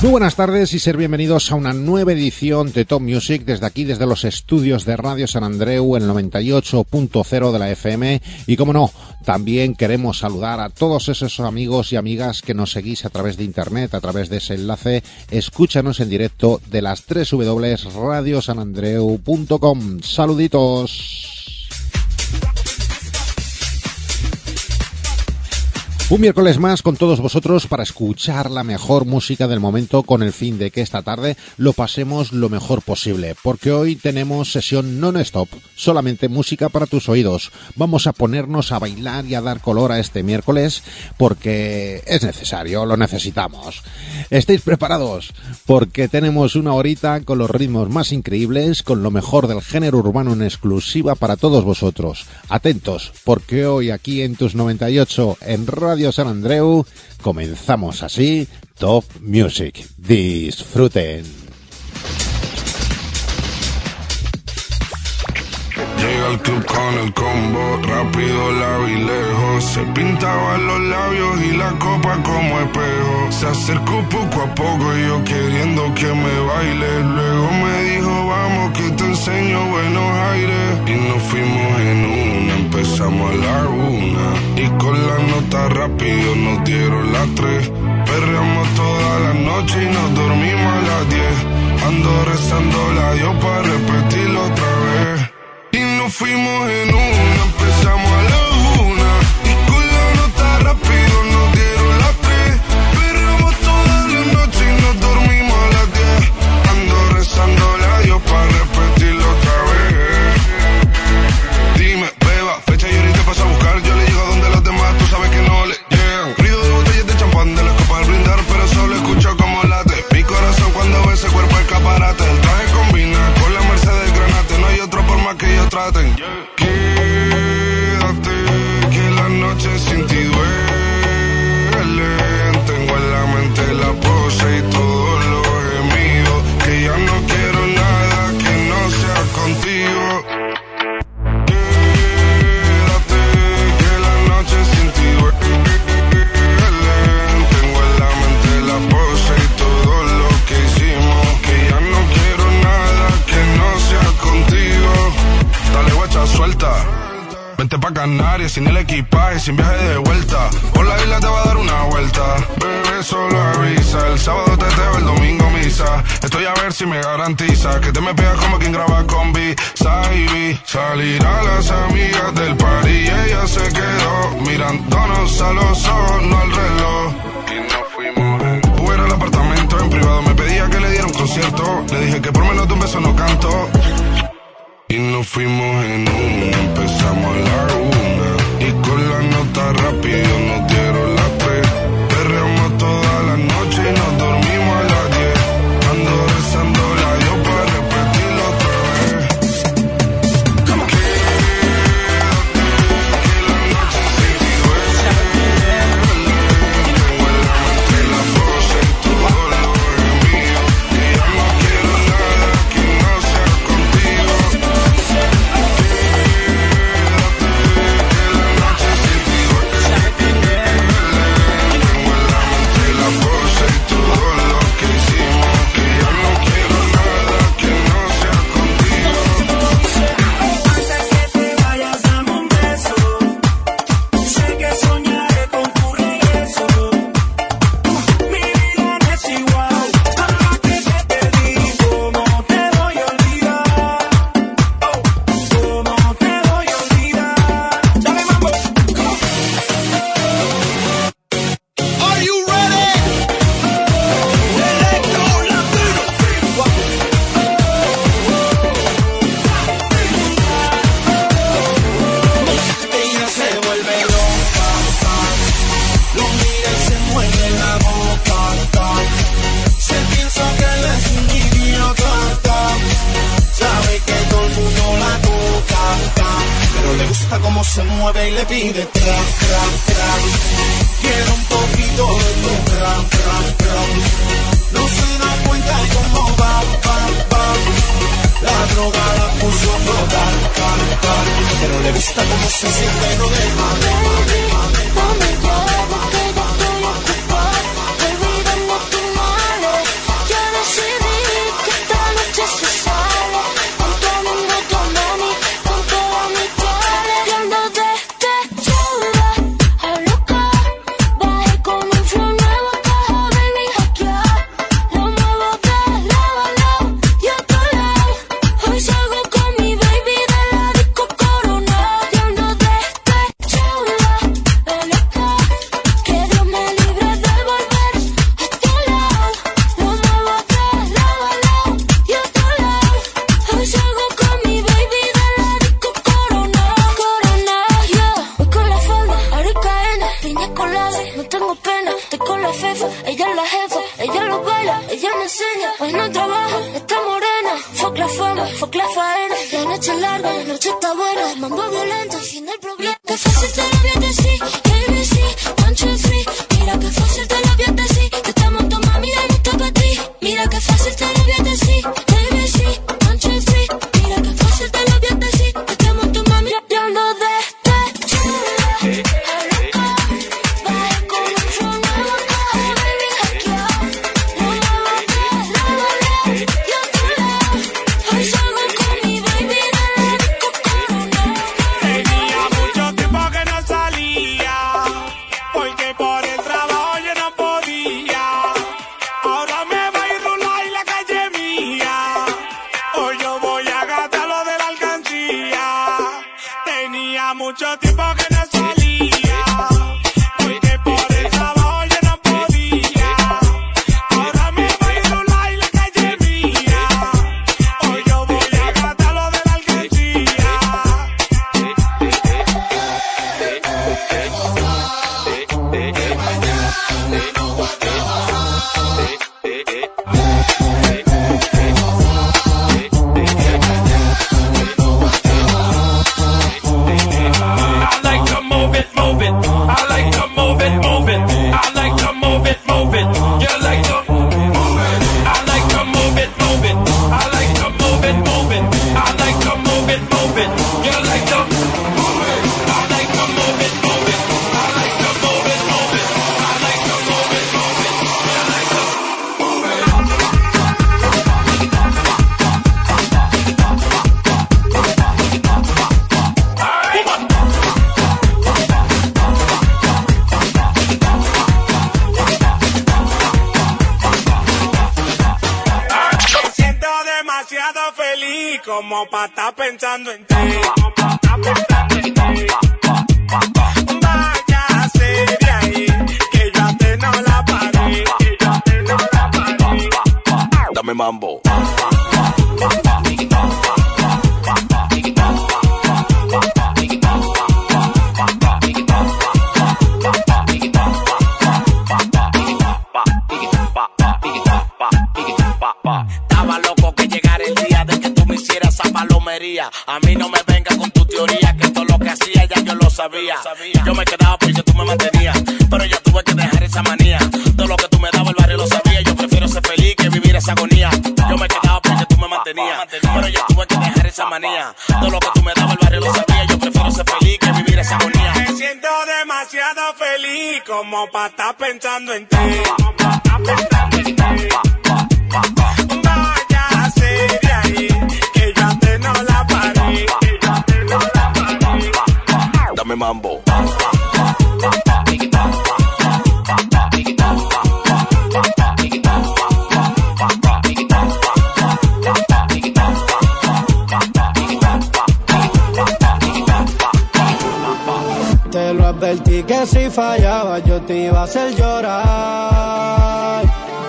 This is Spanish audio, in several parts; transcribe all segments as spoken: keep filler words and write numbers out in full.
Muy buenas tardes y ser bienvenidos a una nueva edición de Top Music desde aquí, desde los estudios de Radio San Andreu, el noventa y ocho punto cero de la F M. Y como no, también queremos saludar a todos esos amigos y amigas que nos seguís a través de internet, a través de ese enlace. Escúchanos en directo de las doble u doble u doble u punto radio san andreu punto com. Saluditos. Un miércoles más con todos vosotros para escuchar la mejor música del momento, con el fin de que esta tarde lo pasemos lo mejor posible, porque hoy tenemos sesión non-stop, solamente música para tus oídos. Vamos a ponernos a bailar y a dar color a este miércoles porque es necesario, lo necesitamos. ¿Estáis preparados? Porque tenemos una horita con los ritmos más increíbles, con lo mejor del género urbano en exclusiva para todos vosotros. Atentos, porque hoy aquí en tus noventa y ocho en Radio San Andreu comenzamos así Top Music. Disfruten. Llega al club con el combo, rápido la vi lejos. Se pintaban los labios y la copa como espejo. Se acercó poco a poco y yo queriendo que me baile. Luego me dijo vamos que te enseño buenos aires. Y nos fuimos en una, empezamos a la una. Y con la nota rápido nos dieron las tres. Perreamos toda la noche y nos dormimos a las diez. Ando rezando la Dios para repetirlo otra vez. Y nos fuimos en una, empezamos a la una. Y con la nota rápido nos dieron las tres. Perreamos toda la noche y nos dormimos a las diez. Ando rezando la Dios para repetirlo otra vez. Dime, beba, fecha y ahorita paso a buscar. Yo le llego a donde los demás, tú sabes que no le llegan. Ruido de botellas de champán, de la copa al brindar, pero solo escucho como late mi corazón cuando ve ese cuerpo escaparate. El traje combina con la Mercedes Granate. No hay otro por más que ellos traten. Quédate, que la noche sin ti duele. Tengo en la mente la pose y todos los gemidos. Que ya no quiero nada que no sea contigo. Quédate, que la noche sin ti duele. Tengo en la mente la pose y todo lo que hicimos. Que ya no quiero nada que no sea contigo. Dale guacha, suelta. Vente pa' Canarias sin el equipaje, sin viaje de vuelta. Por la isla te va a dar una vuelta. Bebé, solo avisa. El sábado teteo, el domingo misa. Estoy a ver si me garantiza que te me pegas como quien graba con B. Saibi. Salir a las amigas del party y ella se quedó mirándonos a los ojos, no al reloj. Y nos fuimos en... Fuera al apartamento en privado, me pedía que le diera un concierto. Le dije que por menos de un beso no canto. Y nos fuimos en una, empezamos a la una. Y con la nota rápido nos dieron las tres. Perreamos toda la noche y nos dormimos a las diez. Ando rezando la Dios para repetirlo otra vez. ¿Cómo? Quédate, que la noche sin ti duele. Tengo en la mente la pose y todo lo gemido. Y ya no quiero nada que no sea contigo. Se mueve y le pide tra, tra, tra. Quiere un poquito de tu tra, tra, tra. No se da cuenta de cómo va, va, va. La droga la puso a rodar, car, car. Pero le gusta cómo se siente, no deja, deja, deja, deja, deja. fuck la faena. La noche es larga, la noche está buena. Mambo violento, fin del problema. Que fácil te lo voy a decir, A B C, one, two, three. Mira que fácil te lo voy a decir, que estamos tomando, mira, no está pa' ti. Mira que fácil te lo voy a decir, A B C, one, two, three. Mira que fácil te lo voy a decir, que estamos tomando, mira, yo no de este chulo. Mucho tiempo que no salía, porque por el trabajo yo no podía. Ahora me voy a rular y la calle mía. Hoy yo voy a gastar lo de la alcancía. Como pa' estar pensando en ti. Váyase de ahí, que yo a te no la paré, que yo a te no la paré. Dame mambo. Estaba loco que llegara el día de que tú me hicieras esa palomería. A mí no me venga con tu teoría, que todo lo que hacía ya yo lo sabía. Y yo me quedaba porque tú me mantenías, pero yo tuve que dejar esa manía. Todo lo que tú me dabas el barrio lo sabía. Yo prefiero ser feliz que vivir esa agonía. Yo me quedaba porque tú me mantenías, pero yo tuve que dejar esa manía. Todo lo que tú me dabas el barrio lo sabía. Yo prefiero ser feliz que vivir esa agonía. Me siento demasiado feliz como pa' estar pensando en ti. Váyase de ahí, que yo a te no la paré, que yo a te no la paré. Dame mambo. Te lo advertí que si fallaba yo te iba a hacer llorar.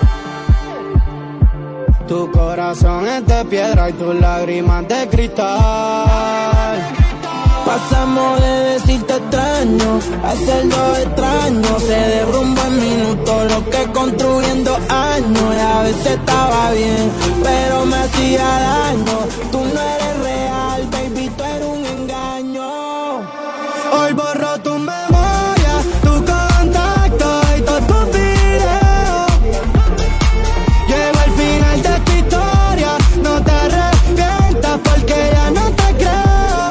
Tu corazón es de piedra y tus lágrimas de cristal. Pasamos de decirte extraño a hacerlo extraño. Se derrumba en minutos lo que construyendo años. Y a veces estaba bien, pero me hacía daño. Tú no eres real, baby, tú eres un engaño. Hoy borro tu memoria, tu contacto y todos tus videos. Llego al final de tu historia, no te arrepientas porque ya no te creo.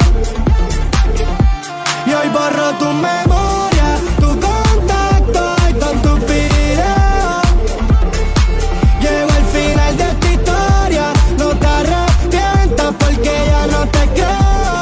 Y hoy borro tu memoria, tu contacto y todos tus videos. Llego al final de tu historia, no te arrepientas porque ya no te creo.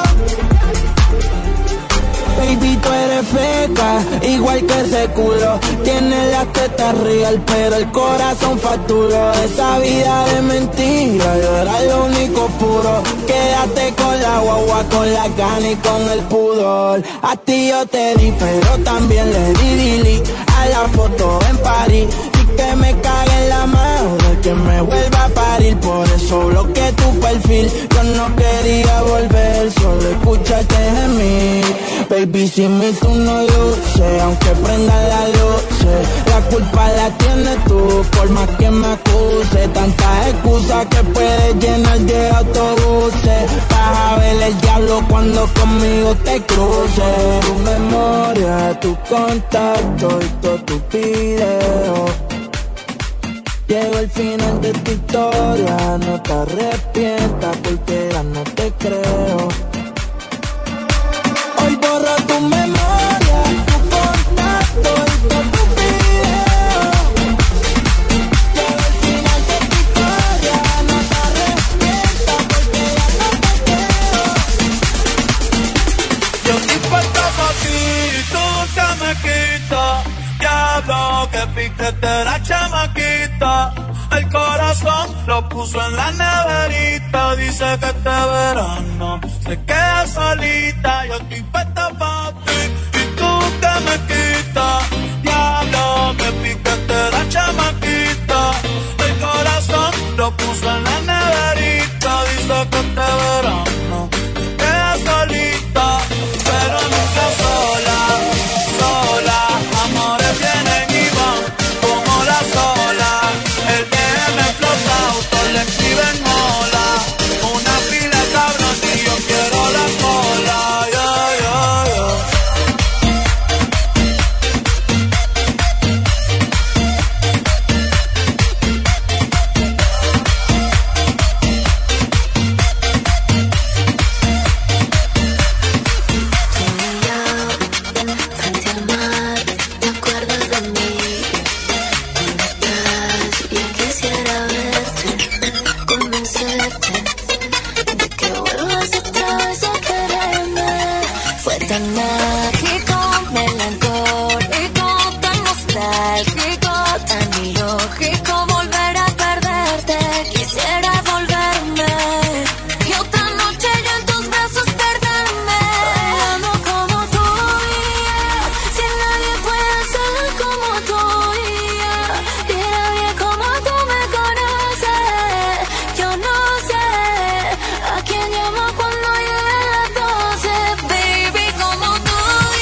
Baby, tú eres feca, igual que ese culo. Tienes las tetas real, pero el corazón facturó. Esa vida de mentira, yo era lo único puro. Quédate con la guagua, con la gana y con el pudor. A ti yo te di, pero también le di delete a la foto en París. Y que me cague en la mano que me vuelva a parir, por eso bloqueé tu perfil. Yo no quería volver, solo escúchate gemir. Baby, si mi tú no luce, aunque prenda la luz, la culpa la tienes tú, por más que me acuse. Tantas excusas que puedes llenar de autobuses. Vas a ver el diablo cuando conmigo te cruces. Tu memoria, tu contacto y todos tus videos. Llegó el final de tu historia, no te arrepientas porque ya no te creo. Hoy borro tu memoria, tu contacto y todos tus videos. Llegó el final de tu historia, no te arrepientas porque ya no te creo. Yo estoy puesta pa' ti, tú que me quitas. Diablo, que piquete la chamaquita. El corazón lo puso en la neverita. Dice que este verano se queda solita. Yo estoy puesta pa' ti y tú que me quitas. Diablo, que piquete la chamaquita. El corazón lo puso en la neverita. Dice que este verano se queda solita. Pero nunca sola, sola. Amores vienen y van como las olas. El D M explota, autos le escriben hola. Una fila cabrón y yo quiero la cola. Yeah, yeah, yeah. Cuando llegue las doce, baby, como tú.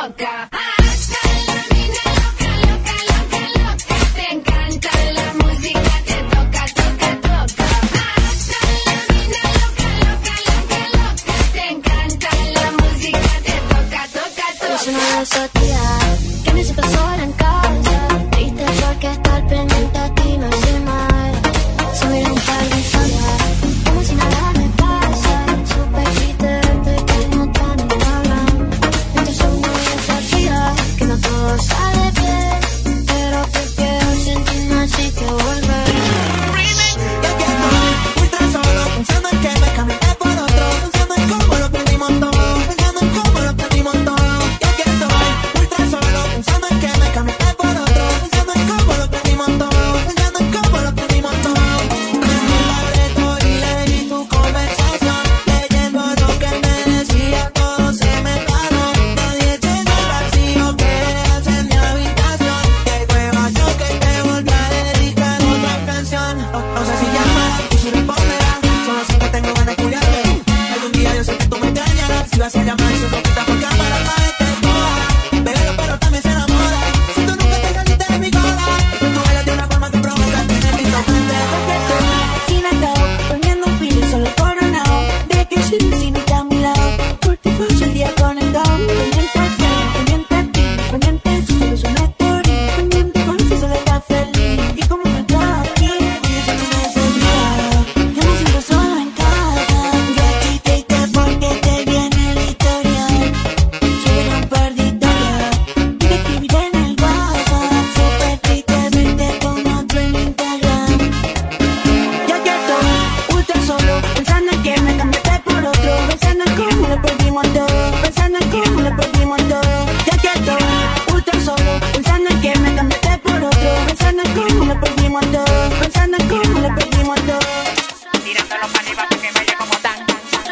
toca. Hasta la niña loca, loca, loca, loca. Te encanta la música que toca, toca, toca. Hasta la niña loca, loca, loca, loca. Te encanta la música que toca, toca, toca. Yo soy una de esas tías que me siento sola en casa, triste porque estar pendiente a ti me hace mal. Subir un par de historias como si nada me pasa, súper triste verte que no te hablan. Yo soy una de esas tías que no todo sale bien, pero te quedo sintiendo así que volver. Yo quiero ultra solo, pensando en que me cambié por otro, pensando en cómo lo perdimos todo, pensando en cómo lo perdimos todo. Yo quiero ultra solo, pensando en que me cambié por otro, pensando en cómo lo perdimos todo, pensando en cómo lo perdimos todo. Prendí la reto y leí tu conversación, leyendo lo que me decía, todo se me paró. Nadie llenó el vacío que dejas en mi habitación. Qué hueva yo que te volví a dedicar otra canción. No, no sé si llamas, tú si responderás, solo sé que tengo ganas de culiarte. Algún día yo sé que tú me extrañarás, si vas a llamar su boquita por cámara para que te joda. Bébelo pero también se enamora, si tú nunca te saliste de mi cola, tú bailas de una forma que provoca tener mi sofrente. Sin atado, poniendo un filo solo coronado. De que soy vecinita a mi lado, por ti paso el día conectado. Pendiente a ti, pendiente a ti, pendiente a si solo es una story, pendiente con si solo estás feliz. Y como no estás aquí, yo soy una necesidad. Yo me siento sola en casa, yo aquí te hice porque te viene el historial. Soy una perdidora, y te escribiré en el WhatsApp. Súper triste verte con otro en Instagram. Yo quiero ultra solo, pensando en que me cambiaste por otro, pensando en cómo lo perdimos todo, pensando en cómo lo perdimos todo. Yo quiero ultra solo, pensando en que me cambiaste por otro, pensando en cómo lo perdimos todo, pensando en cómo lo perdimos todo. Tirándolo para arriba porque me llevo como tan.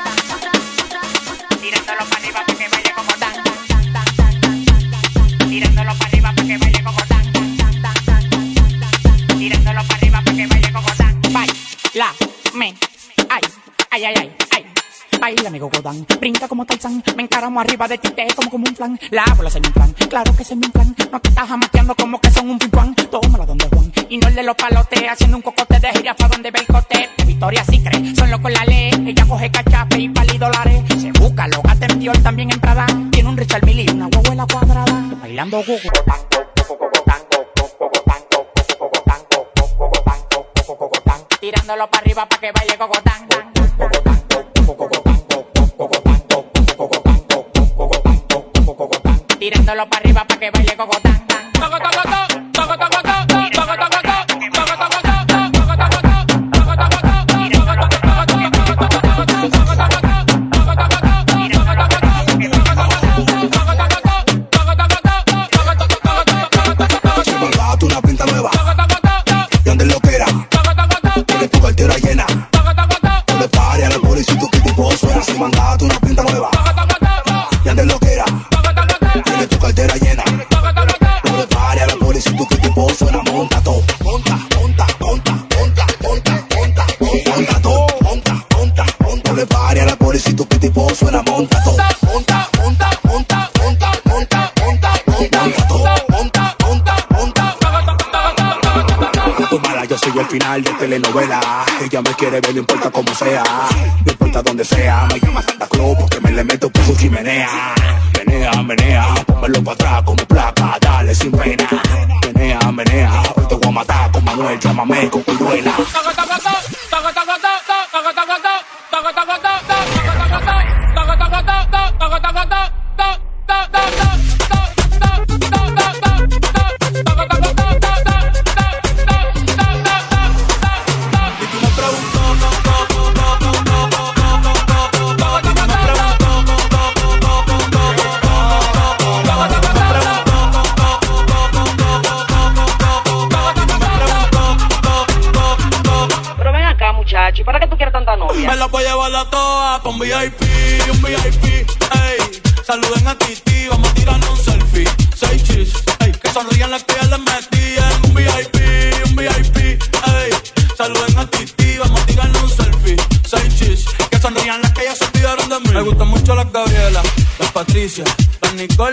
Tirándolo para arriba porque me llevo como tan. Tirándolo para arriba porque me llevo como tan. Tirándolo para arriba porque me llevo como tan. Baila, me, ay, ay, ay, ay, ay. Baila, amigo Godán, brinca como Tarzán. Me encaramo arriba de ti, te como como un flan. La bola se me plan, claro que se me plan. No te estás jamateando como que son un pimpán. Tómala donde Juan, y no el de los palotes. Haciendo un cocote de gira pa' donde ve el cote. Victoria sí cree, son locos la ley. Ella coge cachape y pali dólares. Se busca, lo gasta en Dior, también en Prada. Tiene un Richard Mille y una huevuela cuadrada. Bailando gugu. Tirándolo para arriba pa' que baile cocotán. Tirándolo para arriba pa' que baile cocotán. Si mandaste una pinta nueva y andes lo que era, tienes tu cartera llena, no le pares a la policía que tipo suena. Si mandaste una pinta nueva y andes lo que era, tienes tu cartera llena, no le pares a la policía que tipo suena. Monta todo, monta, monta, monta, monta, monta, monta, monta todo, monta, monta, monta, no le pares a la policía que tipo suena. Monta todo, monta, monta, monta, monta, monta, monta, monta todo, monta, monta, monta. Tu mala, yo soy el final de telenovela. Ella me quiere ver, no importa cómo sea, no importa donde sea. Me llama Santa Claus porque me le meto por su chimenea. Menea, menea, pónmelo para atrás como placa, dale sin pena. Menea, menea, hoy te voy a matar con Manuel, llámame con Cuyuela. muchacho. ¿Y para qué tú quieres tanta novia? Me la voy a llevar a todas pa' un V I P, un V I P, ey. Saluden a Titi, vamos a tirarnos un selfie. Seis chis, ey. Que sonrían las que ya les metí en un V I P, un V I P, ey. Saluden a Titi, vamos a tirarnos un selfie. Seis chis, que sonrían las que ya se olvidaron de mí. Me gustan mucho las Gabriela, las Patricia, las Nicole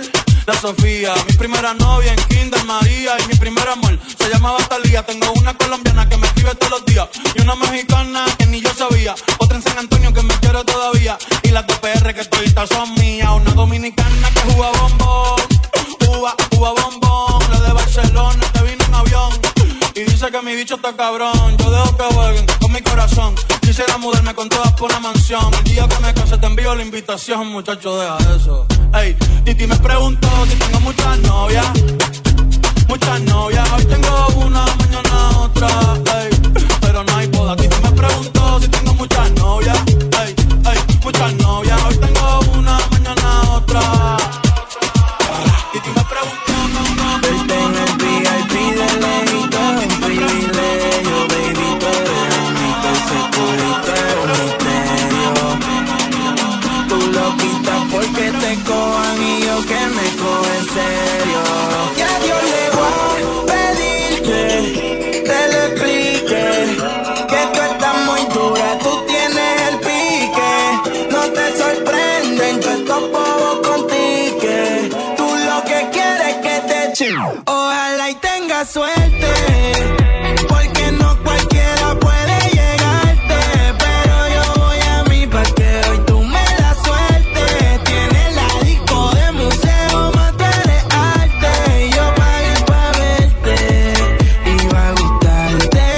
de Sofía. Mi primera novia en Kinder María y mi primer amor se llamaba Talía. Tengo una colombiana que me escribe todos los días y una mexicana que ni yo sabía. Otra en San Antonio que me quiere todavía y las de P R que toditas son mías. Una dominicana que juega bombón, juega, juega bombón. La de Barcelona que vino en avión y dice que mi bicho está cabrón. Yo dejo que jueguen con mi corazón. Quisiera mudarme con todas por una mansión. El día que me case te envío la invitación, muchacho, deja eso. Ey, Titi me preguntó si tengo muchas novias. Muchas novias, hoy tengo una, mañana otra. Ey, pero no hay boda. Titi me preguntó si tengo muchas novias. Ey, ey, muchas novias, hoy tengo una, mañana otra. Titi me preguntó, no, no, no. Verte en el V I P de lejito es un privilegio, baby, tú eres un mito, ese culito es un misterio. Tú lo quitas porque te cojan y yo que me cojo en serio. Y a Dios le voy a pedir que te lo explique, que tú estás muy dura, tú tienes el pique. No te sorprenden que estos bobos contique. Tú lo que quieres es que te echen. Ojalá y tengas suerte, porque no cualquiera puede llegarte. Pero yo voy a mí pa' que hoy tú me das suerte. Tienes la disco de museo, más tú eres arte. Y yo pagué pa' verte y va a gustarte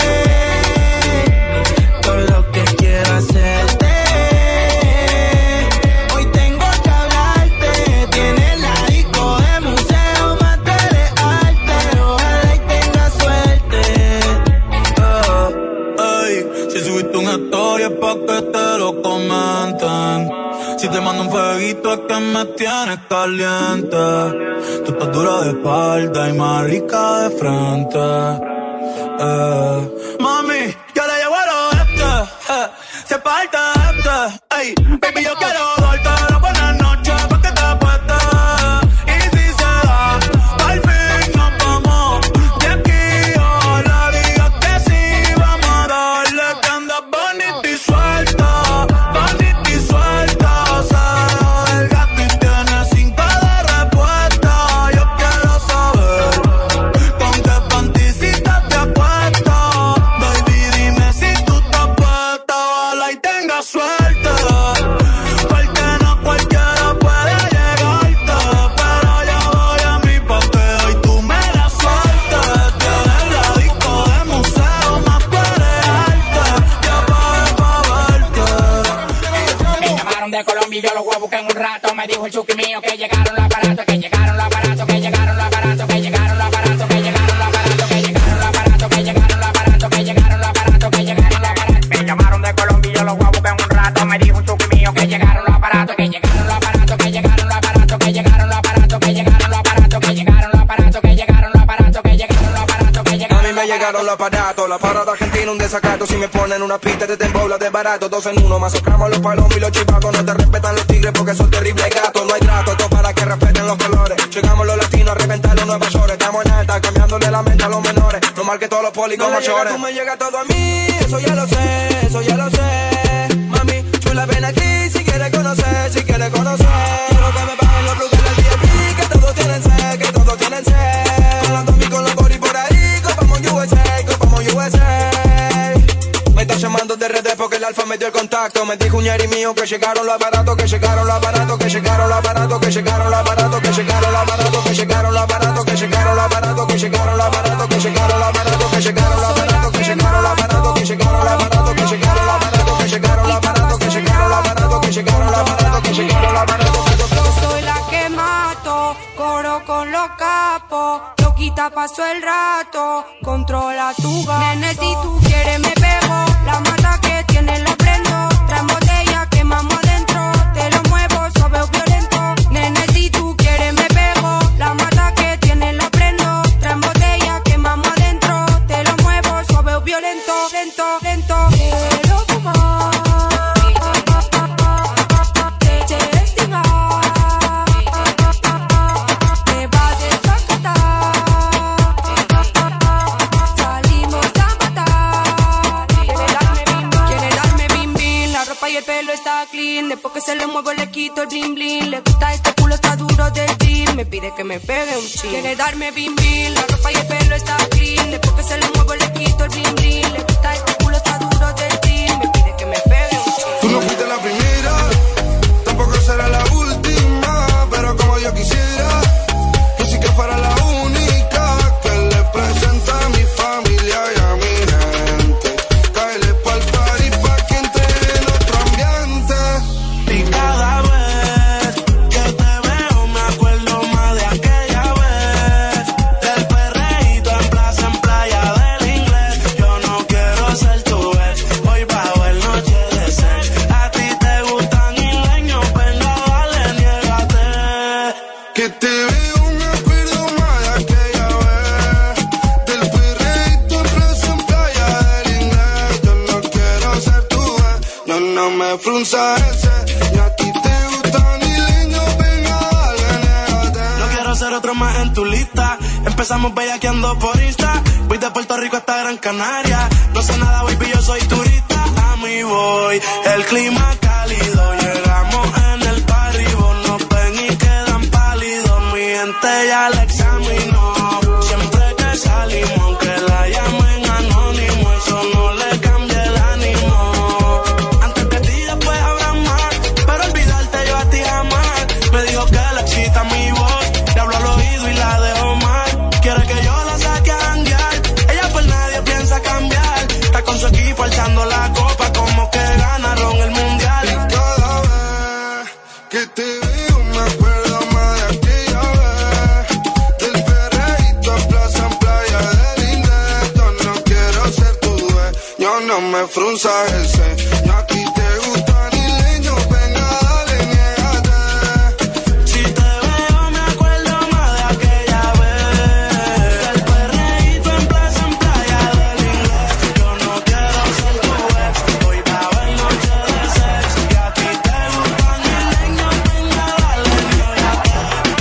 todo lo que quiero hacerte. Hoy tengo que hablarte. Tienes la disco de museo, más tú eres arte. Ojalá y tengas suerte. Oh, ey, si subiste una historia es pa' que te lo comenten. Si te mando un fueguito es que me tienes caliente. Tú estás dura de espalda y más rica de frente. Eh. Mami, yo le llevo al oeste, eh, se parte este. Ey, baby, yo quiero darte la buena noche pa' que te apuestes. Y si se da, al fin nos vamos de aquí. Ojalá digas que sí, vamos a darle que andas bonita y suelta, bonita y suelta. Se dejó del gato y tiene cinco de respuesta. Yo quiero saber con qué panticita te acuestas. Baby, dime si tú estás puesta. Ojalá y tengas suerte, porque no cualquiera puede llegarte. Pero yo voy a mí pa' que hoy tú me das suerte. Tienes la disco de museo, más tú eres arte. Yo pagué pa' verte. Me llamaron de Colombia y yo los voy a buscar en un rato. Me dijo el chuki mío que llegaron los aparatos, que llegaron los aparatos, que llegaron los aparatos, que llegaron los aparatos, que llegaron los aparatos, que llegaron los aparatos, que llegaron los aparatos, que llegaron los aparatos, que llegaron los aparatos. Me llamaron de Colombia y yo los voy a buscar en un rato. Me dijo el chuki mío que llegaron los aparatos, que llegaron los aparatos, que llegaron los aparatos, que llegaron los aparatos, que llegaron los aparatos, que llegaron los aparatos, que llegaron los aparatos, que llegaron los aparatos, que A llegaron mí me llegaron los aparatos, la parada argentina, un desacato. Si me ponen una pista de tembola de barato, dos en uno, masacramos los palomos y los chivacos. No te respetan los tigres porque son terribles gatos. No hay trato, esto para que respeten los colores. Llegamos los latinos a reventar los Nueva York. Estamos en alta, cambiándole la mente a los menores. No mal que todos los polis como chores. Tú me llega todo a mí, eso ya lo sé, eso ya lo sé. Mami, chula, ven aquí si quieres conocer, si quieres conocer. Quiero que me paguen los blues del V I P, que todos tienen sed, que todos tienen sed. Con los Tommy, con los body por ahí, copamos U S A, copamos U S A. Me está llamando de redes porque el alfa me dio el contacto. Me dijo un ñeri mío que llegaron los aparatos, que llegaron los aparatos, que llegaron los aparatos, que llegaron los aparatos, que llegaron los aparatos, que llegaron los aparatos, que llegaron los aparatos, que llegaron los aparatos, que llegaron los aparatos, que llegaron los aparatos, que llegaron los aparatos, que llegaron los aparatos, que llegaron los aparatos, que llegaron los aparatos, que llegaron los aparatos, que llegaron los aparatos, que llegaron los aparatos. Yo soy la que mato, coro con los capos, loquita paso el rato, controla tu gato. Nene, si tú quieres me pego, la mata que tiene la prendo, traen botella, quemamos adentro, te lo muevo suave o violento. Nene, si tú quieres me pego, la mata que tiene la prendo, traen botella, quemamos adentro, te lo muevo suave o violento, lento, lento. Quiero fumar, te destingar, te va a desacatar, salimos a matar. Quiere darme bim bim, la ropa y el pelo está clean. Después que se le muevo le quito el bling bling. Le gusta este culo, está duro del team. me pide que me pegue un chin. Quiere darme bim bim, la ropa y el pelo está clean. Después que se le muevo le quito el bling bling. Le gusta este culo, está duro del team. Me pide que me pegue un chin. Tú no fuiste la primera, tampoco será la última, pero como yo quisiera, que sí que fuera la única que le presenta a mi familia y a mi gente. Cáele pa'l party pa' que entre en otro ambiente. Y cada vez que te veo me acuerdo más de aquella vez, del perreíto en plaza, en playa del inglés. Yo no quiero ser tu ex, hoy bajo el noche de sex. A ti te gustan isleños, venga, dale, niégate. Que te veo me acuerdo más de aquella vez, del perreíto en plaza, en playa del inglés. Yo no quiero ser tu ex, no, no me frunza ese. Y a ti te gustan isleños, venga, dale, niégate. No quiero ser otro más en tu lista. Empezamos bellaqueando por Insta. Voy de Puerto Rico hasta Gran Canaria. No sé nada, baby, yo soy turista. A mí voy, el clima cálido. Llegamos en el party, vos nos ven y quedan pálidos. Mi gente ya la examinó. Siempre que salimos, aunque la llamen anónimo, eso no le cambia el ánimo. Antes de ti después habrá más, pero olvidarte yo a ti jamás. Me dijo que le excita mi voz, le hablo al oído y la dejo mal. Quiere que yo la saque a janguear, ella por nadie piensa cambiar. Está con su equipo alzando la copa como que ganaron el mundial. Y cada vez que te veo me acuerdo más de aquella vez, del perreíto en plaza, en playa del inglés. Yo no quiero ser tu dueño, no me frunza ese. Y a ti te gustan isleños, venga, dale, niégate. Si te veo me acuerdo más de aquella vez, del perreíto en plaza, en playa del inglés. Yo no quiero ser tu ex, hoy bajo el noche de sex. Y a ti te gustan isleños, venga, dale, niégate.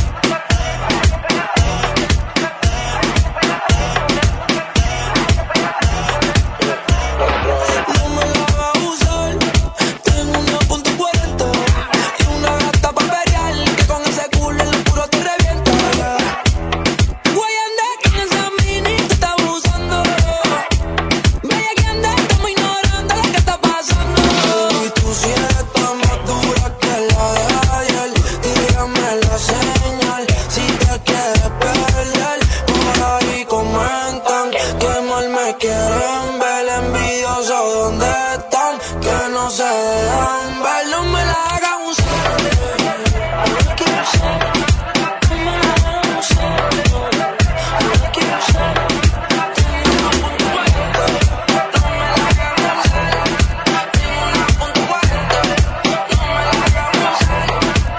No me la va a usar, tengo una punto cuarenta y una gata pa' pelear, que con ese culo en lo puro te revienta. Voy a andar con esa mini que está abusando. Vaya que anda, estamos ignorando lo que está pasando. Y tú si eres tan más dura que la de ayer, tírame la señal si te quieres perder. Por ahí comentan que mal me quieren ver, envidioso donde están, que no se dejan ver. No me la hagan usar, no la quiero usar, no me la hagan usar, no la quiero usar. Tengo una punto cuarenta, no me la hagan usar. Tengo una punto cuarenta, no me la hagan usar.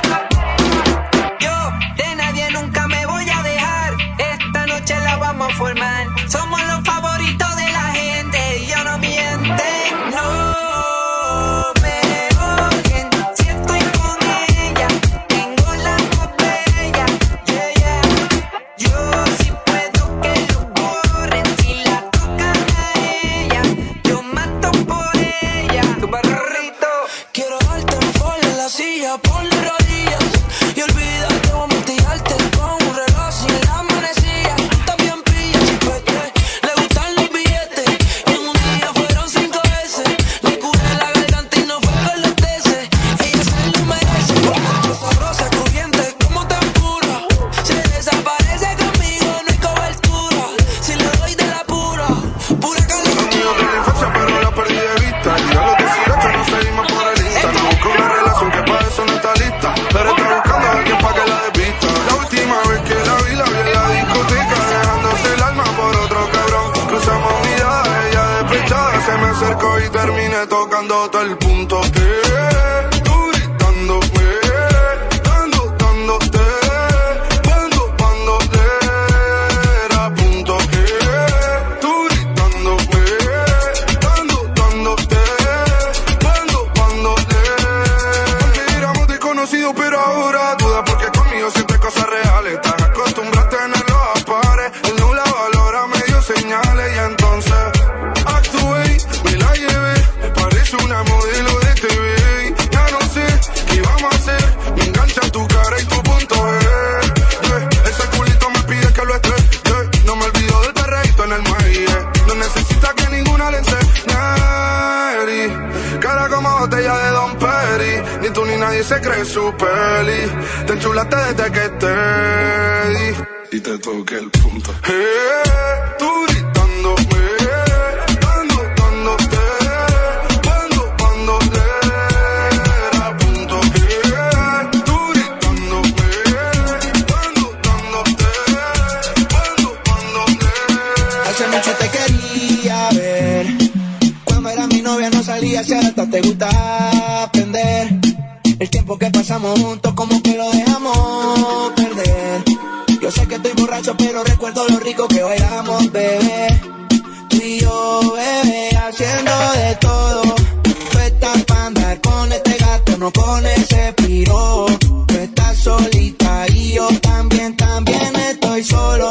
Yo de nadie nunca me voy a dejar. Esta noche la vamos a formar. Somos los favoritos de la gente y yo no mienten. No me odien si estoy con ella. Tengo la botella, yeah, yeah. Yo sí puedo que lo borren si la tocan a ella. Yo mato por ella. Tu barrito. Quiero darte un fall en la silla, ponle rodillas y olvídate o motivarte con un reloj sin la manecilla. Tú estás bien pilla, chipete, le gustan los billetes y en un día fueron cinco veces. Le curé la garganta y no fue con los teces. Ella se lo merece, sabrosa, crujiente como tempura. Se desaparece conmigo, no hay cobertura. Si le doy de la pura, pura Amigos calentura. de la infancia, pero la perdí de vista. Y a los dieciocho nos seguimos por el Insta. No busco una relación que para eso no está lista, pero está buscando a alguien pa' que la despista. La última vez que la vi, la vi en la discoteca, dejándose el alma por otro cabrón. Cruzamos miradas, ella despechada se me acercó y terminé tocando todo el punto que tú gritándome, dando, dándote, cuando, cuando era punto que tú gritándome, dando, dándote, cuando, cuando Porque éramos desconocidos, pero ahora duda porque conmigo sientes cosas reales. Estás acostumbrada a tenerlo a pares, él no la valora, me dio señales y entonces actué, me la llevé, me parece una modelo de T V. nadie se cree su peli. Te enchulaste desde que te di y te toqué el punto. Eh, tú gritándome, dando, dándote, cuando, cuando era punto. Eh, tú gritándome, dando, dándote, cuando, cuando hace mucho te quería ver. Cuando era mi novia no salía, si ahora hasta te gusta aprender. El tiempo que pasamos juntos como que lo dejamos perder. Yo sé que estoy borracho pero recuerdo lo rico que bailamos, bebé. Tú y yo, bebé, haciendo de todo. Tú estás pa' andar con este gato, no con ese piro. Tú estás solita y yo también, también estoy solo.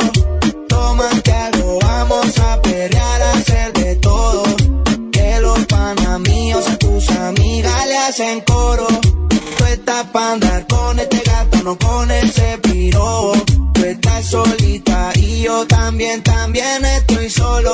Tómate algo, vamos a perrear, a hacer de todo. Que los panas míos a tus amigas le hacen coro. Tú estás pa' andar con este gato, no con ese piro. Tú estás solita y yo también, también estoy solo.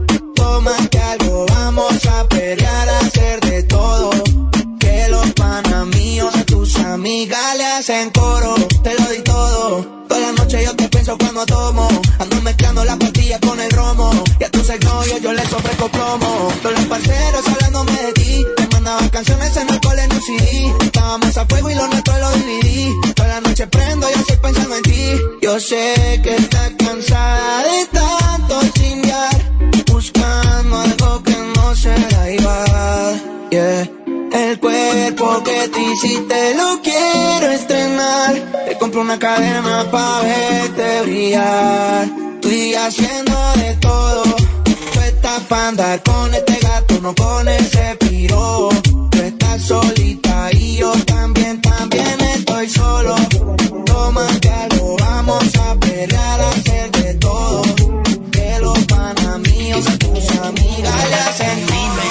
Tómate algo, vamos a pelear, a hacer de todo. Que los panas míos a tus amigas le hacen coro. Te lo di todo, toda la noche yo te pienso cuando tomo. Ando mezclando las pastillas con el romo. Y a tus exnovios yo les ofrezco plomo. Todos los parceros hablándome de ti. Me mandaban canciones en el cole en un C D. Estábamos a fuego y lo nuestro lo dividí. Toda la noche prendo y yo estoy pensando en ti. Yo sé que estás cansada de tanto chingar, buscando algo que no será igual. Yeah. El cuerpo que te hiciste lo quiero estrenar. Te compro una cadena pa' verte brillar. Estoy haciendo de todo. Tú estás pa' andar con este gato, no con ese piro. Tú estás solita y yo también, también estoy solo. Tómate algo, vamos a pelear, a hacer de todo. Que los panas míos a tus amigas le hacen.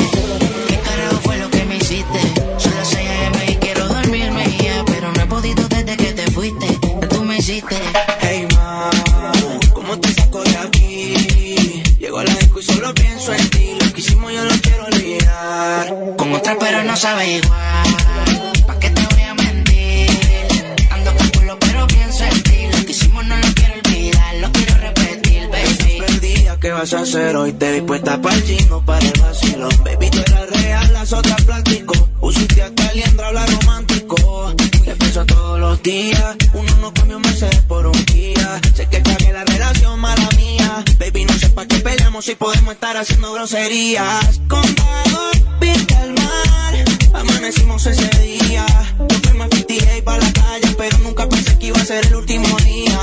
¿Qué carajo fue lo que me hiciste? Son las seis a eme y quiero dormirme ya, pero no he podido desde que te fuiste. ¿Qué tú me hiciste? Hey ma, ¿cómo te saco de aquí? Llego a la disco y solo pienso en ti. Lo que hicimos yo lo quiero olvidar. Con otra pero no sabe igual. ¿Pa' qué te voy a mentir? Ando con culo pero pienso en ti. Lo que hicimos no lo quiero olvidar, lo quiero repetir, baby. Perdida, ¿qué vas a hacer hoy? Te vi puesta pa'l chino, para el vacilo. Baby, tú eras real, las otras plástico. Pusiste hasta liendra, habla romántico. Te pienso todos los días. Uno no cambia un Mercedes por un día. Sé que cagué la relación, mala mía. Baby, no sé pa' qué peleamos si podemos estar haciendo groserías. Condado, viste al mar. Amanecimos ese día. Yo fui más cincuenta y ocho pa' la calle, pero nunca pensé que iba a ser el último día.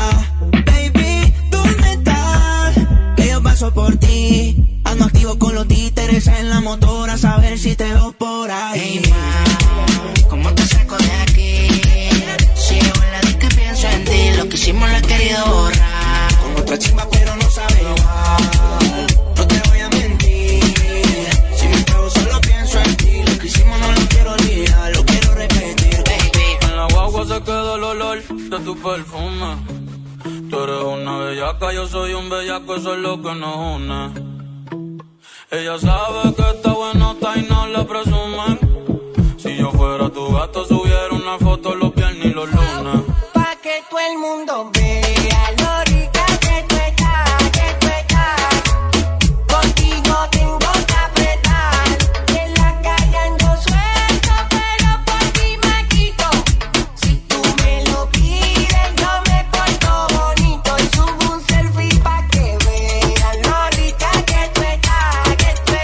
Baby, ¿dónde estás? Que yo paso por ti. Ando activo con los títeres en la motora, a saber si te veo por ahí. Hey ma, ¿cómo te saco de aquí? Sigo en la disco y pienso en ti. Lo que hicimos lo he querido borrar. Con otra chimba pero no sabe igual. No te voy a mentir. Si me pego solo pienso en ti. Lo que hicimos no lo quiero olvidar, lo quiero repetir, baby. En la guagua se quedó el olor de tu perfume. Tú eres una bellaca, yo soy un bellaco, eso es lo que nos une. Ella sabe que está buenota y no la presume. Si yo fuera tu gato, subiera una foto los viernes y los lunes. Pa' que todo el mundo vea lo rica que tú estás, que tú estás. Contigo tengo que apretar. En la calle ando suelto, pero por ti me quito. Si tú me lo pides, yo me porto bonito. Y subo un selfie pa' que vean lo rica que tú estás, que tú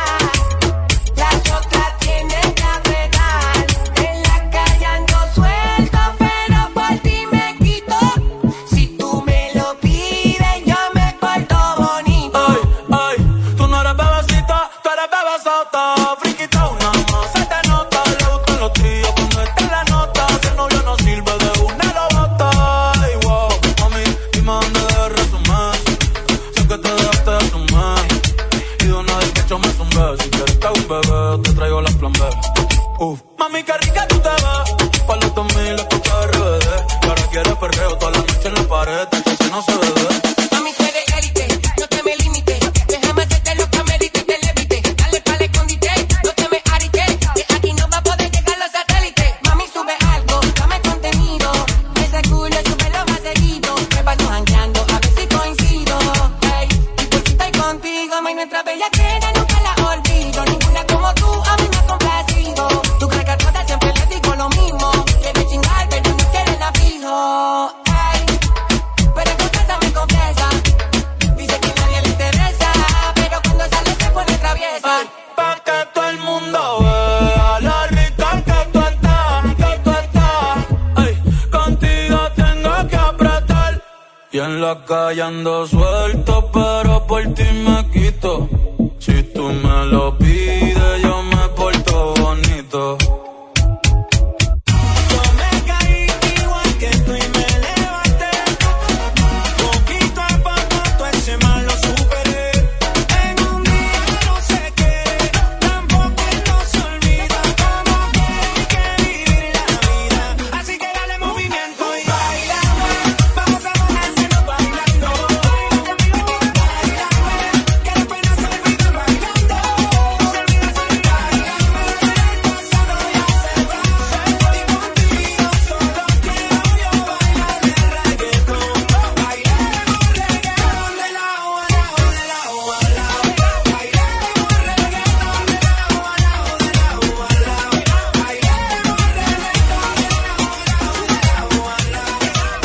estás. Las otras tienen que apretar. En la calle ando suelto, pero por ti me quito. Si tú me lo pides, yo me porto bonito. Ay, ay, tú no eres bebecita, tú eres bebesota. Friquita, una más, se te nota. Le gustan los tríos cuando está en la nota. Si el novio no sirve, de una lo bota. Ay, wow, mami, dime dónde debes resumir. Sé que te dejaste de sumar. Y de una vez que hecho me zumbé. Si quieres que haga un bebé, te traigo las plan B. Uf, mami, qué rica tú te ves. Pa' los dos mil, escucha R B D. Y ahora quieres perreo toda la noche en la pared. Que no se bebe. Mami, tú eres élite, no te me limites. Déjame hacerte lo que amerite y te levite. Dale pa'l escondite, no te me arites. De aquí no va a poder llegar los satélites. Mami, sube al ella tiene nunca la olvido. Ninguna como tú a mí me ha complacido. Tú crees que a todas siempre les digo lo mismo. Quiere chingar pero no quiere la fijo. Ay, pero en tu casa me confiesa. Dice que a nadie le interesa, pero cuando sale se pone traviesa. Ay, pa' que todo el mundo vea la rica que tú estás, que tú estás. Ay, contigo tengo que apretar. Y en la calle ando suelto, pero por ti me quito. Si tú me lo pides, yo me porto bonito. Yo me caí igual que tú y me levanté. Poquito a poco todo ese mal lo superé. En un día no se quiere, tampoco no se olvida. Como que hay que vivir la vida. Así que dale movimiento y baila. Vamos a ponernos bailando. Baila conmigo, baila. Que las penas se olvidan bailando. Se olvida salir bailando. El pasado ya se va. Y contigo solo quiero yo bailar el reggaetón. Bailemos reggaetón de lado a lado, de lado a lado. Bailemos reggaetón de lado a lado, de lado a lado. Bailemos reggaetón de lado a lado, de lado a lado.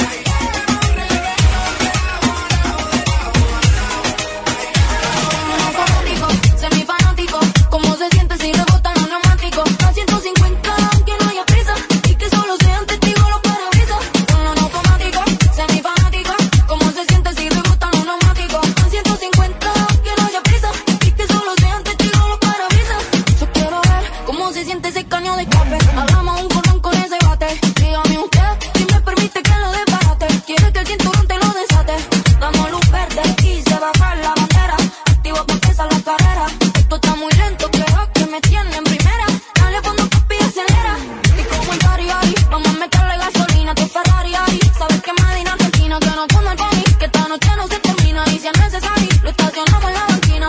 Fanático, semifanático, ¿cómo se siente si rebotan los neumáticos? A ciento cincuenta, que no haya prisa y que solo sean testigos los parabrisas. Ponlo en automático, semifanático, ¿cómo se siente si rebotan los neumáticos? A ciento cincuenta, que no haya prisa y que solo sean testigos los parabrisas. Yo quiero ver cómo se siente ese caño de escape. Hagamos un cordón con ese bate. Dígame usted si me permite que lo desbarate. Quiere que el cinturón te lo desate. Damos luz verde y se baja la bandera. Activo porque esa es la carrera. Esto está muy lento, creo que me tiene en primera. Dale fondo, papi, acelera. Y como el Ferrari, vamos a meterle gasolina. Que Ferrari ahí, sabes que Made in Argentina. Que no toma el mí, que esta noche no se termina. Y si es necesario, lo estacionamos en la banquina.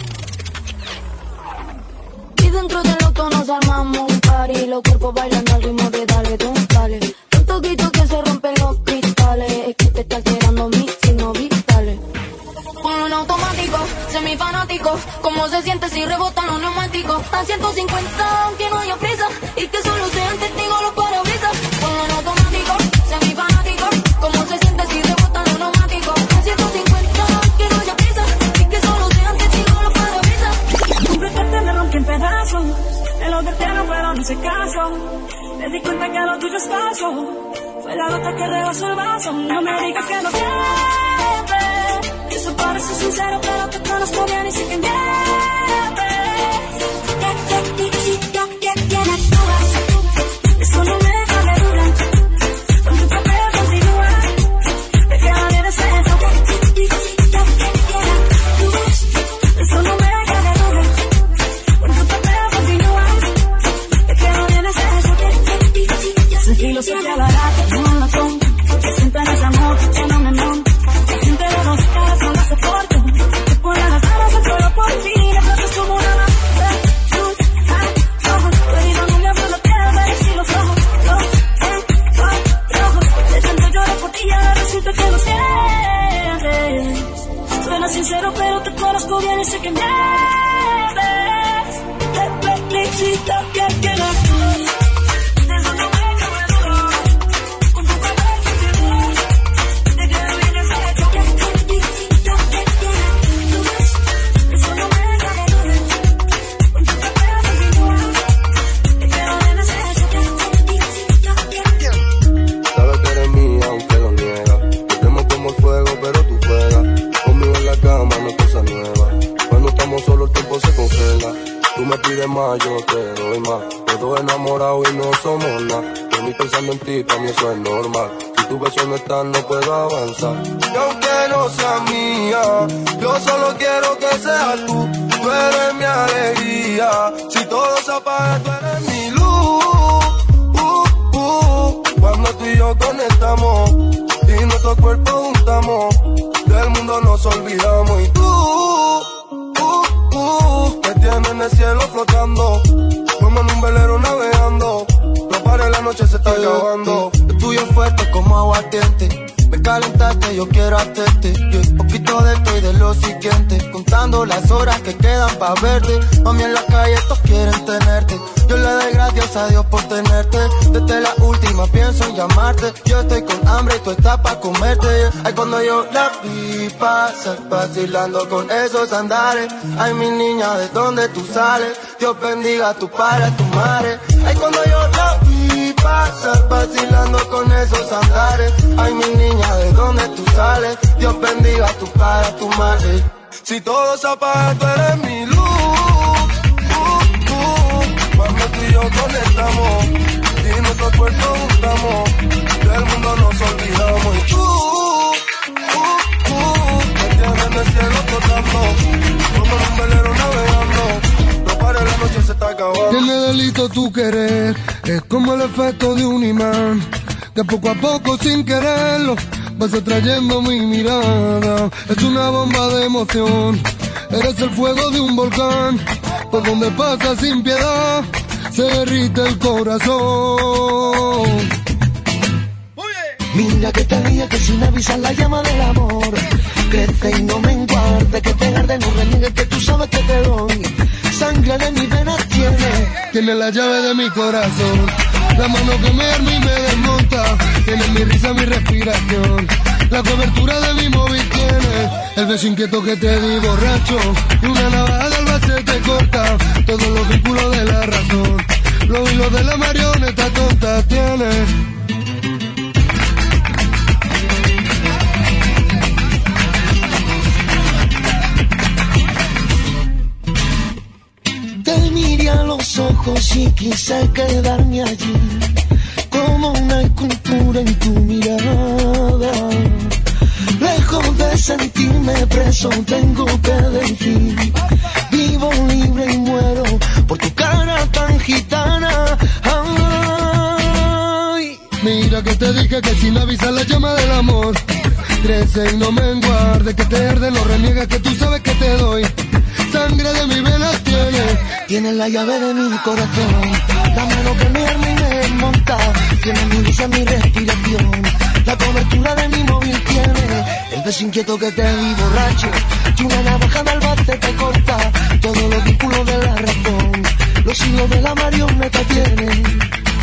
Y dentro del auto nos armamos un party. Los cuerpos bailando al ritmo de dale, don, dale. Tanto grito que se rompen los cristales. Es que te está alterando mis signos vitales. Ponlo en automático, semifanático, ¿cómo se siente si rebotan los neumáticos? A ciento cincuenta, aunque no haya prisa y que solo sean testigos los parabrisas. Ponlo en automático, semifanático, ¿cómo se siente si rebotan los neumáticos? A ciento cincuenta, aunque no haya prisa y que solo sean testigos los parabrisas. Completamente me rompí en pedazos. Me lo advirtieron pero no hice caso. Me di cuenta que lo tuyo es falso. Fue la gota que rebasó el vaso. No me digas que no sientes. Eso parece sincero pero te conozco bien y sé que mientes. Que te necesito, que quieras todas. Eso no me cabe duda. Con tu papel continúa. Te queda bien ese ejemplo. Que te necesito, que quieras todas. Eso no me cabe duda. Con tu papel continúa. Te queda bien ese ejemplo. Que te necesito. Sin filosofía barata, no la tonta. Que sientan ese amor, que no me monta. La gente de dos caras no la soporto. Te ponen las manos al suelo por ti. Me tratas como una más. Luz, ay, ojos. Tu herida no me hablo, lo quiero ver y si los ojos. Los tengo rojos. De tanto llorar por ti y ahora resulta que lo sientes. Suena sincero pero te conozco bien y sé que mientes. Te felicito que quieras tú. Eso no me cabe duda. Con tu papel continúa. Te queda bien ese hecho. Que te felicito que quieras tú. Eso no me cabe duda. Con tu papel continúa. Te queda bien ese hecho. Que te felicito que quieras. Sabes que eres mía aunque lo niegas. Te temo como el fuego pero tú juegas. Conmigo en la cama no es cosa nueva. Cuando estamos solos el tiempo se congela. Tú me pides más, yo te doy más. Los dos enamorados y no somos nada. Yo ni pensando en ti, para mí eso es normal. Si tu beso no está, no puedo avanzar. Y aunque no sea mía, yo solo quiero que seas tú. Tú eres mi alegría. Si todo se apaga, tú eres mi luz. Uh, uh. Cuando tú y yo conectamos y nuestros cuerpos juntamos, del mundo nos olvidamos. Y tú, uh, uh, me tienes en el cielo flotando, como en un velero navegando. No pares, la noche se está acabando. Lo tuyo fue esto como aguardiente. Me calentarte, yo quiero hacerte yeah. Poquito de esto y de lo siguiente, contando las horas que quedan pa' verte. Mami, en la calle todos quieren tenerte. Yo le doy gracias a Dios por tenerte. Desde la última pienso en llamarte. Yo estoy con hambre y tú estás pa' comerte yeah. Ay, cuando yo la vi pasar, vacilando con esos andares. Ay, mi niña, ¿de dónde tú sales? Dios bendiga a tu padre, a tu madre. Ay, cuando yo la vi pasar, vacilando con esos andares. Ay, mi niña, ¿de dónde tú sales? Dios bendiga a tu padre, a tu madre. Si todo se apaga, tú eres mi luz. Uh, uh, cuando tú y yo conectamos y nuestros cuerpos juntamos, del mundo nos olvidamos. Y tú, uh, uh, me tienes en el cielo flotando, como en un velero navegando. No pare, la noche se está acabando. Tiene delito tu querer, es como el efecto de un imán, que poco a poco sin quererlo vas atrayendo mi mirada. Es una bomba de emoción, eres el fuego de un volcán, por donde pasa sin piedad se derrite el corazón. Mira que te dije que sin avisar la llama del amor crece y no menguarte, que te arde, no reniegues, que tú sabes que te doy. Sangre de mis venas tiene, tiene la llave de mi corazón, la mano que me arma y me desmonta, tiene mi risa, mi respiración, la cobertura de mi móvil tiene, el beso inquieto que te di borracho, y una navaja del base te corta, todos los vínculos de la razón, los hilos de la marioneta tonta tiene. Te miré a los ojos y quise quedarme allí, como una escultura en tu mirada. Lejos de sentirme preso, tengo que decir, vivo libre y muero por tu cara tan gitana. Ay. Mira que te dije que sin avisar la llama del amor crece y no menguarde, que te arde, no reniegas, que tú sabes que te doy. Sangre de mi venas tiene, tiene la llave de mi corazón, la mano que me arma y me desmonta, tiene mi risa, mi respiración, la cobertura de mi móvil tiene, el beso inquieto que te di borracho, y una navaja del bate te corta, todos los vínculos de la razón, los hilos de la marioneta tienen.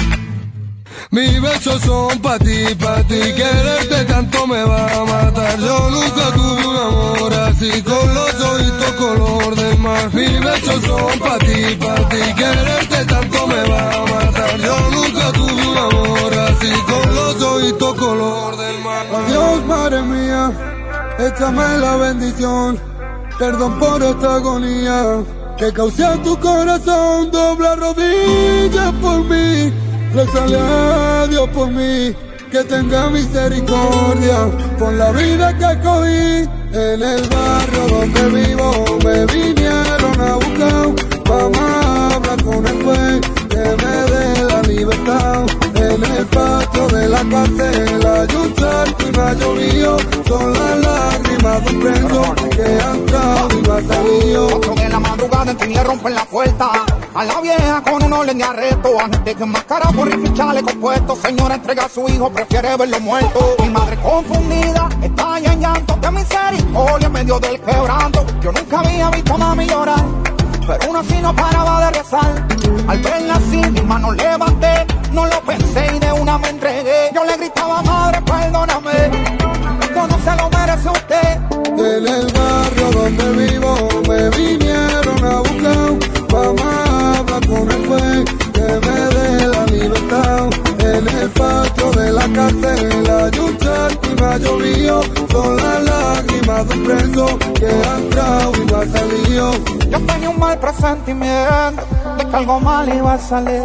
Mis besos son pa' ti, pa' ti, quererte tanto me va a matar. Yo nunca tuve un amor así, con los ojitos color del mar. Mis besos son pa' ti, pa' ti, quererte tanto me va a matar. Yo nunca tuve un amor así, con los ojitos color del mar. Adiós, madre mía, échame la bendición, perdón por esta agonía, que causé a tu corazón, dobla rodillas por mí. Rezale a Dios por mí, que tenga misericordia por la vida que cogí. En el barrio donde vivo me vinieron a buscar, mamá habla con el juez que me dé la libertad. En el patio de la cárcel hay un charco y me ha llovido, son las lágrimas de un preso que ha entrado y no ha salido. Cuatro de la madrugada entendí romper la puerta a la vieja con un orden de arresto, antes que enmascara por el fichale compuesto. Señora entrega a su hijo, prefiere verlo muerto. Mi madre confundida está en llanto, de misericordia en medio del quebranto. Yo nunca había visto a mami llorar, pero aún así no paraba de rezar. Al verla así, mi mano levanté, no lo pensé y de una me entregué. Yo le gritaba, madre, perdóname, esto no se lo merece usted. En el barrio donde vivo me vinieron a buscar, mamá habla con el juez que me dé la libertad. En el patio de la cárcel hay un charco y me ha llovido, son las lágrimas de un preso que ha entrado y no ha salido. Yo tenía un mal presentimiento de que algo mal iba a salir,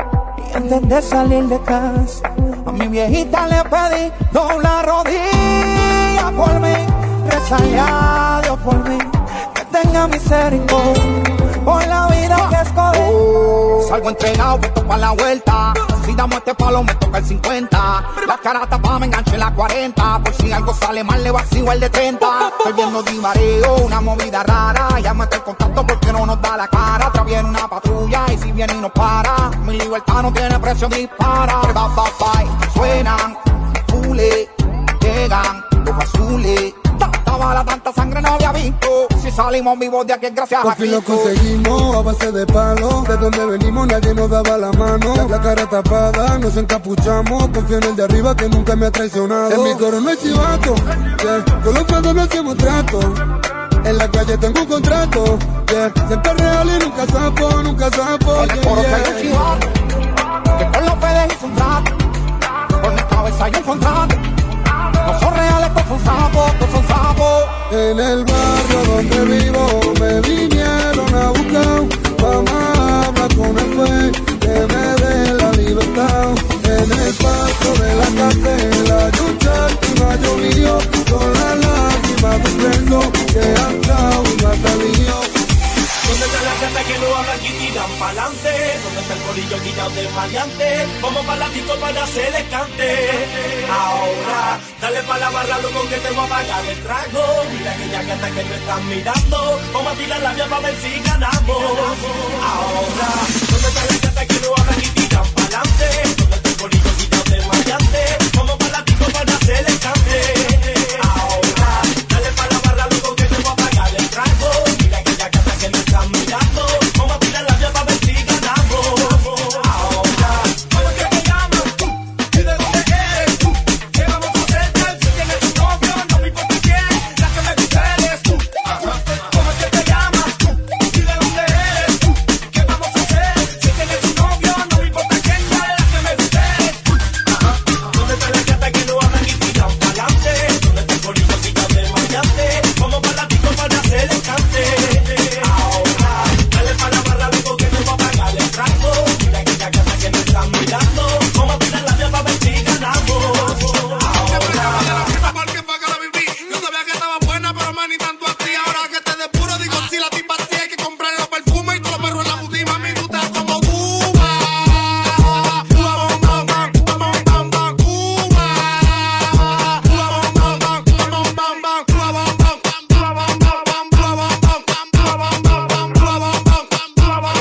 y antes de salir de casa a mi viejita le pedí dobla rodilla por mí, rezale a Dios por mí, que tenga misericordia por la vida que escogí. Salgo entrenado, me toca la vuelta, si damos este palo me toca el cincuenta, la cara tapada me enganché la cuarenta, por si algo sale mal le vacío el de treinta. Estoy viendo divareo, una movida rara, llámate el contacto porque no nos da la cara. Atrás viene una patrulla y si viene y nos para, mi libertad no tiene precio, dispara. Bye, bye, bye. Suenan, pule, llegan los azules. Tanta bala, tanta sangre no había visto. Si salimos vivos de aquí es gracias a Por fin lo Cristo. conseguimos a base de palos. De donde venimos nadie nos daba la mano. La cara tapada, nos encapuchamos. Confío en el de arriba que nunca me ha traicionado. En mi coro no hay chivato, yeah. Con los pedos no hacemos trato. En la calle tengo un contrato, yeah. Siempre real y nunca sapo, nunca sapo. En el coro yeah, hay un chivato que con los pedes hizo un trato. Por mi cabeza hay un contrato. No son reales, todos son sapos, todos son sapos. En el barrio donde vivo me vinieron a buscar. Mamá habla con el juez que me dé la libertad. En el paso de la cárcel hay un charco y no ha llovido. Con las lágrimas de un preso que ha entrado y no ha salido. ¿Dónde está la gente que no hablan y tiran pa'lante? ¿Dónde está el corillo quitado de maleante? Como palatico para hacerle cante. Ahora, dale pa' la barra, loco, que te voy a pagar el trago. Mira aquella gata que me están mirando. Vamos a tirar la vía pa' ver si ganamos. Ahora, ¿dónde está la gente que no hablan y tiran pa'lante? ¿Dónde está el corillo quitado de maleante? Como palatico para hacerle cante. Ahora, dale pa' la barra, loco, que te voy a pagar el trago. Mira aquella gata que me están mirando. Vamos a tirar la vía pa' ver si ganamos. Ahora, ¿cómo es que te llamas tú? ¿Y de dónde eres tú? ¿Qué vamos a hacer? Si tienes un novio, no me importa quién. La que me gusta eres tú. ¿Cómo es que te llamas tú? ¿Y de dónde eres tú? ¿Qué vamos a hacer? Si tienes un novio, no me importa quién. La que me gusta eres tú. ¿Dónde está la gata que no hablan y tiran pa'lante? ¿Dónde está el corillo quitado de maleante? Como palatico para hacerle cante. Ahora, dale pa' la barra, loco, que te voy a pagar el trago. Mira aquella gata que me están mirando. Vamos a tirar la vía pa' ver si ganamos. Ahora, Porque paga la viví. Yo sabía que estaba buena, pero más ni tanto así. Ahora que te depuro, digo si la tipa así hay que comprar los perfumes y todos los perros en la boutique. Mami, tú estás como Cuba. Cuba, bom, bom, bom, bom, bom, bom, Cuba. Cuba, bom, bom, bom, bom, bom, bom, Cuba, bom, bom, Cuba, bom, bom, bom, Cuba, bom, bom, Cuba, bom, bom, bom, Cuba, bom, bom, Cuba, bom,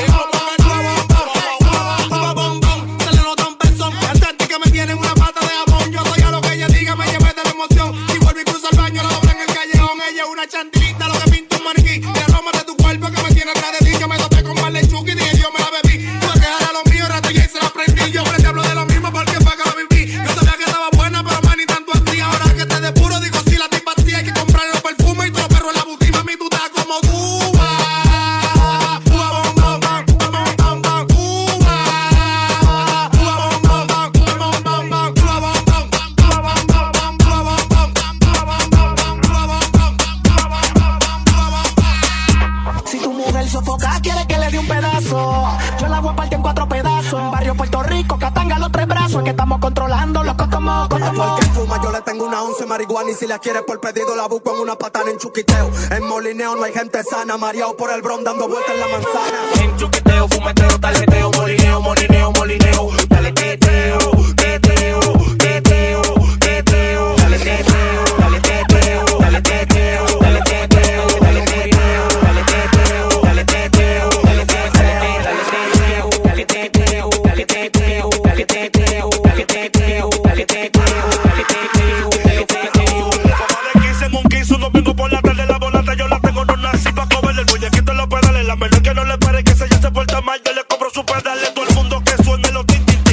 bom, Cuba, bom, bom. Se le nota un pezón. Hasta que me tienen una pata de jamón. Yo soy a lo que ella diga, me llevé de la emoción. Y vuelvo y cruzo el baño, la dobla en el callejón. Ella es una chantilita, lo que pinta un maniquí. El aroma de tu cuerpo que me tiene atrás de ti. Yo me topé con Marlechuki y dije yo me la bebí. Tuve que dejar a lo mío, rato y se la prendí. Yo por te hablo de lo mismo porque fue que lo viví. Yo sabía que estaba buena, pero más ni tanto así. Ahora que te depuro, digo si la tipa así hay que comprar los perfumes y todos los perros en la boutique. Mami, tú estás como Cuba. Cuba, bom, bom, bom, bom, bom, bom, Cuba. Cuba, bom, bom, bom, bom, bom, bom, Cuba, bom, bom, Cuba, bom, bom, bom, Cuba, bom, bom, Cuba, bom, bom, Cuba, bom, bom. Si tu mujer sofoca, quiere que le dé un pedazo. Yo la voy a partir en cuatro pedazos. En barrio Puerto Rico, Catanga, los tres brazos. Es que estamos controlando los costomos, costomos. Porque fuma, yo le tengo una once marihuana. Y si la quieres por pedido, la busco en una patana en chuquiteo. En molineo no hay gente sana. Mareado por el bron dando vueltas en la manzana. en chuquiteo, fumeteo, tarjeteo, molineo, molineo, molineo. Dale teteo, teteo, teteo, teteo. Dale teteo, dale teteo, dale teteo, dale teteo, dale teteo, dale teteo, dale teteo, dale teteo, dale teteo, dale teteo, dale teteo, dale teteo, dale teteo, dale teteo, dale teteo, dale teteo. Como de quince monkeys, uno vengo por la tarde, la volanta yo la tengo, no nací pa' comer el muñequito en los pedales. La menor que no le pare, que se ya se vuelta mal, yo le compro su pedales. Todo el mundo que suene los tin tin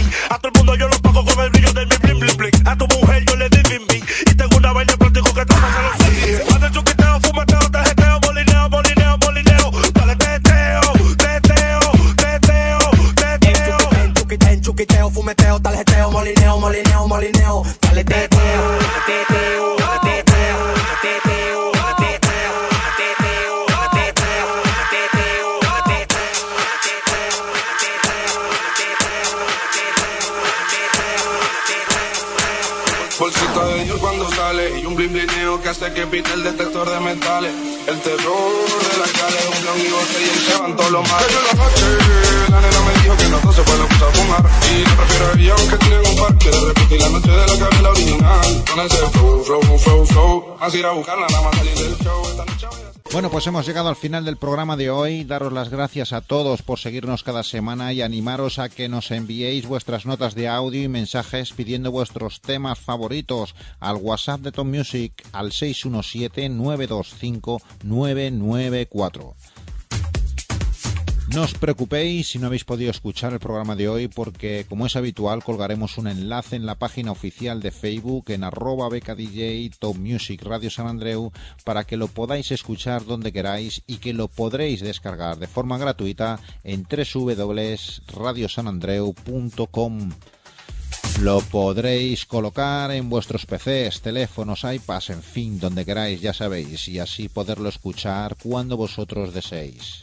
sé que pita el detector de metales. El terror de la calle, un blon y botella y se van todos los males. Cayó la noche, la nena me dijo que los dos se pueden empezar a fumar. Y le prefiero a ella aunque tienen un par. Quiere repetir la noche de la que la original. Con ese flow, flow, flow, flow. Así ir a buscarla, nada más salir del show. Esta noche voy a... Bueno, pues hemos llegado al final del programa de hoy. Daros las gracias a todos por seguirnos cada semana y animaros a que nos enviéis vuestras notas de audio y mensajes pidiendo vuestros temas favoritos al WhatsApp de Top Music al seis uno siete, nueve dos cinco, nueve nueve cuatro. No os preocupéis si no habéis podido escuchar el programa de hoy porque, como es habitual, colgaremos un enlace en la página oficial de Facebook en arroba becadj Top Music Radio San Andreu para que lo podáis escuchar donde queráis y que lo podréis descargar de forma gratuita en doble u doble u doble u punto radio san andreu punto com. Lo podréis colocar en vuestros P Cs, teléfonos, iPads, en fin, donde queráis, ya sabéis, y así poderlo escuchar cuando vosotros deseéis.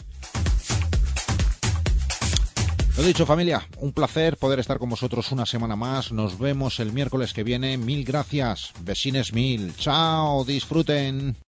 Lo dicho, familia, un placer poder estar con vosotros una semana más. Nos vemos el miércoles que viene. Mil gracias. Besines mil. Chao, disfruten.